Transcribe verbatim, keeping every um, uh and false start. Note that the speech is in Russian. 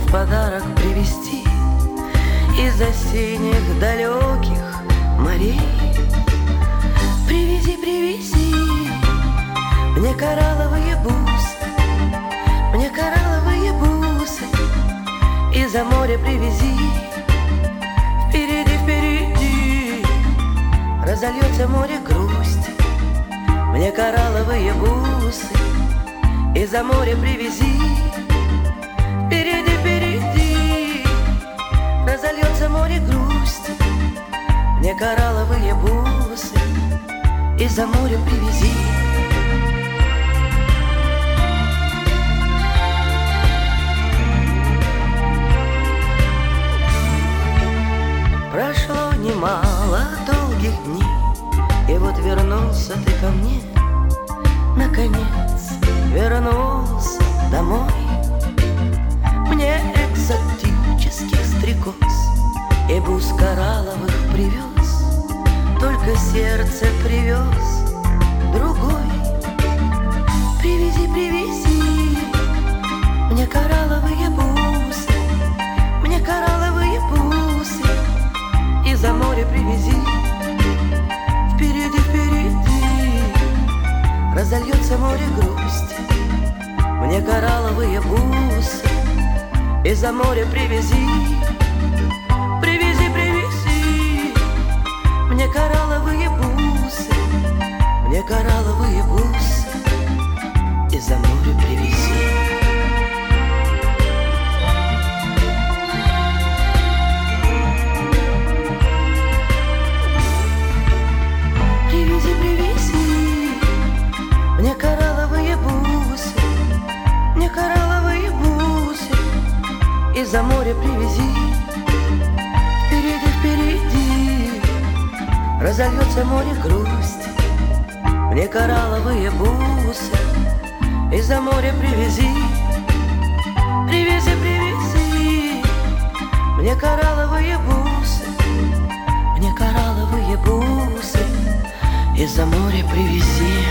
в подарок привезти из-за синих далеких морей. Привези, привези мне коралловые бусы, мне коралловые бусы, из-за моря привези. Впереди, впереди разольется море грусти, мне коралловые бусы, из-за моря привези. Впереди, впереди разольется море грусти, мне коралловые бусы, из-за моря привези. Прошло немало долгих дней, и вот вернулся ты ко мне. Наконец вернулся домой. Мне экзотических стрекоз и бус коралловых привез, только сердце привез другой. Привези, привези мне коралловые бусы, мне коралловые бусы, из-за моря привези. Впереди, впереди разольется море грусти, мне коралловые бусы, из-за моря привези. Привези, привези мне коралловые бусы, мне коралловые бусы, из-за моря привези. Привези, привези мне коралловые бусы, мне коралловые бусы, из-за моря привези. Впереди, впереди разольется море грусти, мне коралловые бусы, из-за моря привези. Привези, привези мне коралловые бусы, мне коралловые бусы, из-за моря привези.